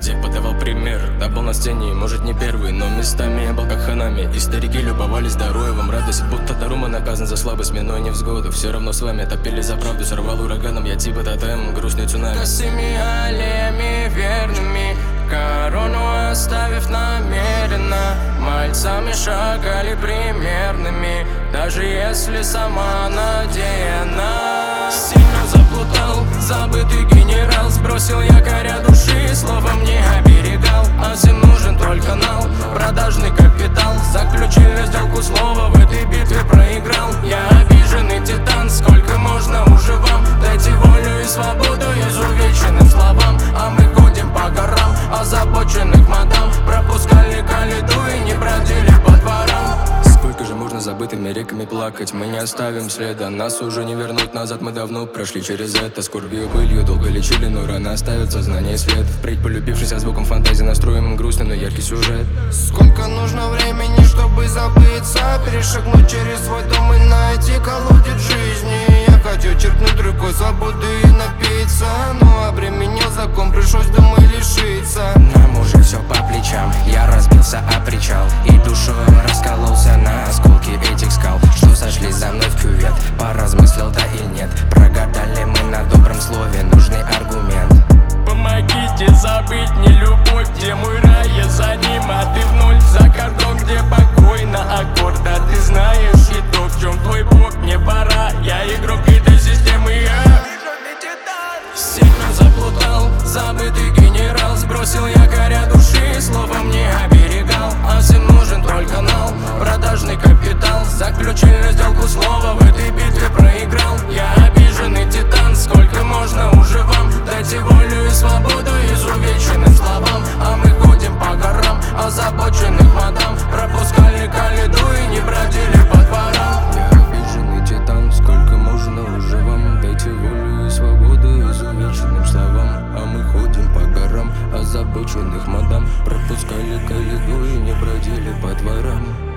тех подавал пример. Да был на сцене, может не первый, но местами я был как Ханами. И старики любовались здоровьем, радость, будто Тарума наказан за слабость, минуя невзгоду. Все равно с вами топили за правду, сорвал ураганом, я типа тотем, грустный цунами. Косыми аллеями верными, корону оставив намеренно, мальцами шагали примерными, даже если сама надеяна. Сильно заплутал, забытый генерал, сбросил якоря души, словом не оберегал. А всем нужен только нал, продажный капитал. Заключили сделку слова, в этой битве проиграл. Я обиженный титан, сколько можно уже вам? Дайте волю и свободу изувеченным словам. А мы ходим по горам, озабоченных мадам, пропускали калиду и не бродили по дворам. Сколько же можно забытыми реками плакать? Мы не оставим следа, нас уже не вернуть назад. Мы давно прошли через это, скорбью былью долго лечили, но рано оставят сознание след. Впредь полюбившись звуком фантазии, настроим грустный, но яркий сюжет. Сколько нужно времени, чтобы забыться, перешагнуть через свой дом и найти колодец жизни. Я хочу черпнуть рукой свободы и напиться, но обременил закон, пришлось домой лишиться. Нам уже все по плечам, я разбился о причал и душой раскололся на осколки этих скал, что сошлись за мной в кювет. Поразмыслил, да и нет, прогадали мы на добром слове нужный аргумент. Помогите забыть не любовь, где мой рай, я за ним, а ты в ноль. За кордон, где покой на аккорд, а ты знаешь и то, в чем твой бог. Мне пора, я игрок этой системы, я сильно заплутал, забытый генерал, сбросил якоря души, словом не оберегал. А всем нужен только нал, продажный капитал. Заключили сделку слова, в этой битве проиграл. Я обиженный титан, сколько можно уже вам? Дайте волю и свободу изувеченным словам. А мы ходим по горам, озабоченных мадам, пропускали калиду и не бродили по дворам. Я обиженный титан, сколько можно уже вам? Дайте волю и свободу изувеченным словам. А мы ходим по горам, озабоченных мадам, пропускали калиду и не бродили по дворам.